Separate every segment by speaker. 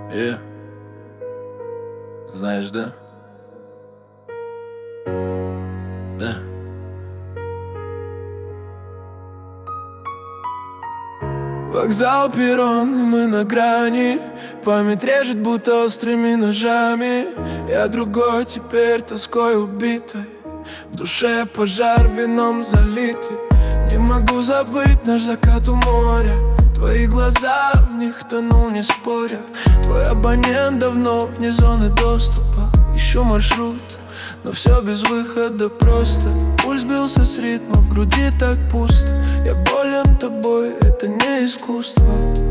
Speaker 1: Yeah. Знаешь, да? Да. Вокзал, перрон, и мы на грани. Память режет, будто острыми ножами. Я другой теперь, тоской убитой. В душе пожар, вином залитый. Не могу забыть наш закат у моря. Твои глаза, в них тонул, не споря. Твой абонент давно вне зоны доступа. Ищу маршрут, но все без выхода просто. Пульс бился с ритма, в груди так пусто. Я болен тобой, это не искусство.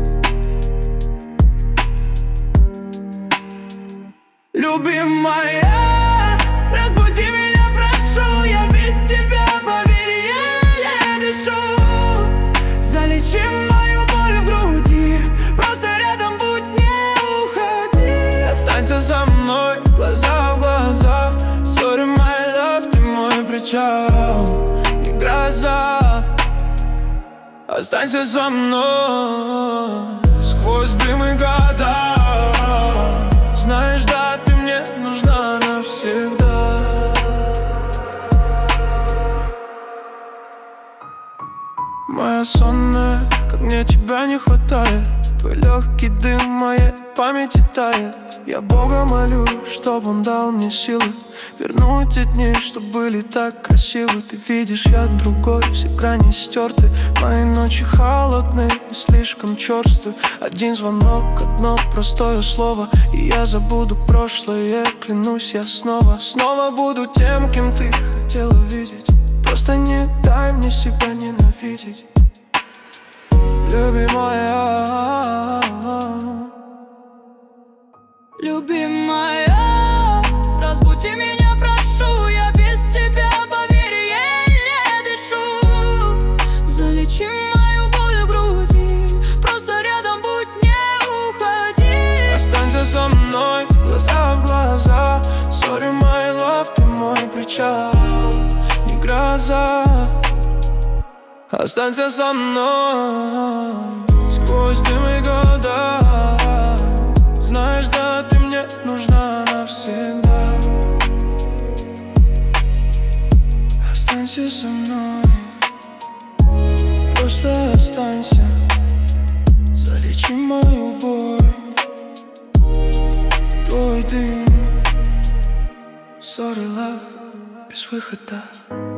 Speaker 1: Любимая, разбуди меня, прошу. Я без тебя, поверь, я дышу. Залечи мою боль в груди. Просто рядом будь, не уходи. Останься со мной, глаза в глаза. Sorry, my love, ты мой причал, не гроза. Останься со мной сквозь дым и года. Знаешь, да, ты мне нужна навсегда. Моя сонная, как мне тебя не хватает. Твой легкий дым в моей памяти тает. Я Бога молю, чтоб он дал мне силы вернуть те дни, что были так красивы. Ты видишь, я другой, все грани стерты. Мои ночи холодны и слишком черствы. Один звонок, одно простое слово, и я забуду прошлое, клянусь, я снова буду тем, кем ты хотела видеть. Просто не дай мне себя ненавидеть. Любимая,
Speaker 2: любимая, разбуди меня, прошу. Я без тебя, поверь, еле дышу. Залечи мою боль в груди. Просто рядом будь, не уходи.
Speaker 1: останься со мной, глаза в глаза. Sorry, my love, ты мой причал, не гроза. Останься со мной сквозь дым и года. Знаешь, да, ты мне нужна навсегда. Останься со мной, просто останься. Залечи мою боль, твой дым. Sorry, love, без выхода.